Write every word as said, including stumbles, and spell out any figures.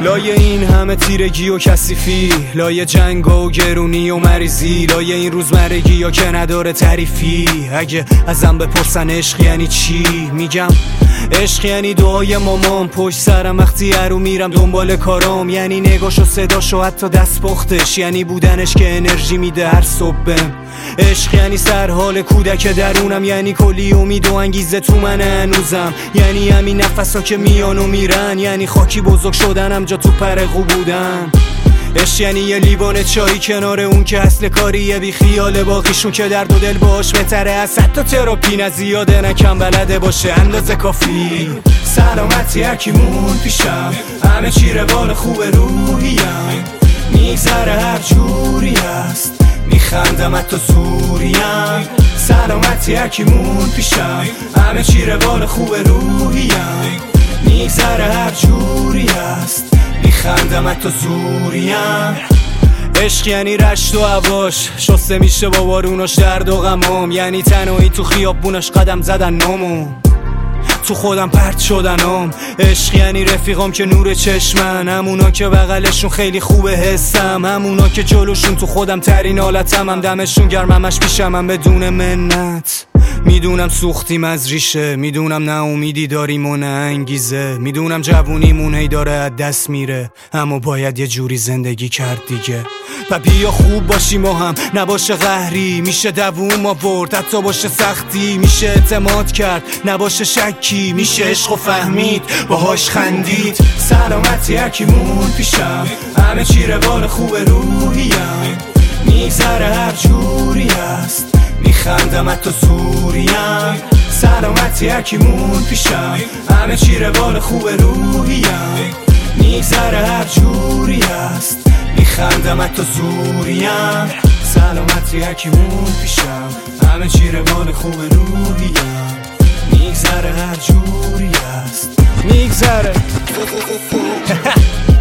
لای این همه تیرگی و کثیفی، لای جنگ و گرونی و مریضی، لای این روزمرگی یا که نداره تعریفی. اگه ازم بپرسن عشق یعنی چی، میگم عشق یعنی دعای مامان پشت سرم وقتی هرو میرم دنبال کارام، یعنی نگاش و صداش و حتی دست پختش، یعنی بودنش که انرژی میده هر صبح بهم. عشق یعنی سر حال کودک درونم، یعنی کلی امید و انگیزه تو من هنوزم، یعنی همین نفسا که میان و میرن، یعنی خاکی بزرگ شدنم جا تو پرقو بودن. عشق یعنی یه لیوان چایی کنار اون که اصل کاریه، بی خیال باقیشون که درد و دل باش بهتره از حتی تراپی، نه زیاده نه کم بلده باشه اندازه کافی. سلامتی هرکیمون پیشم، همه چی روال خوب روحیم، میگذره هر جوری هست، میخندم حتی سوریم. سلامتی هرکیمون پیشم، همه چی روال خوب روحیم، میگذره هر جوری هست، میخندم حتی سوریم. عشق یعنی رشت و هواش شسته میشه با باروناش، درد و غمام، یعنی تنهایی تو خیابوناش قدم زدن نامو تو خودم پرت شدنم. عشق یعنی رفیقام که نور چشمن، همونا که بغلشون خیلی خوبه حسم، همونا که جلوشون تو خودم ترین حالتم، هم دمشون گرممش پیشم هم بدون منت. میدونم سوختیم از ریشه، میدونم نه امیدی داریم و نه انگیزه، میدونم جوونیمون هی داره از دست میره، اما باید یه جوری زندگی کرد دیگه. و بیا خوب باشیم و هم نباشه قهری، میشه دووم آورد حتی باشه سختی، میشه اعتماد کرد نباشه شکی، میشه عشق و فهمید باهاش خندید. سلامتی هرکیمون پیشم، همه چی روال خوب روحیم، میگذره هر جوری هست، میخندم حتی سوریم. سلامتی هرکیمون پیشم، همه چی روال خوب روحیم، میگذره هر جوری هست، میخندم حتی سوریم. سلامتی هرکیمون پیشم، همه چی روال خوب روحیم، میگذره هر جوری هست، میگذره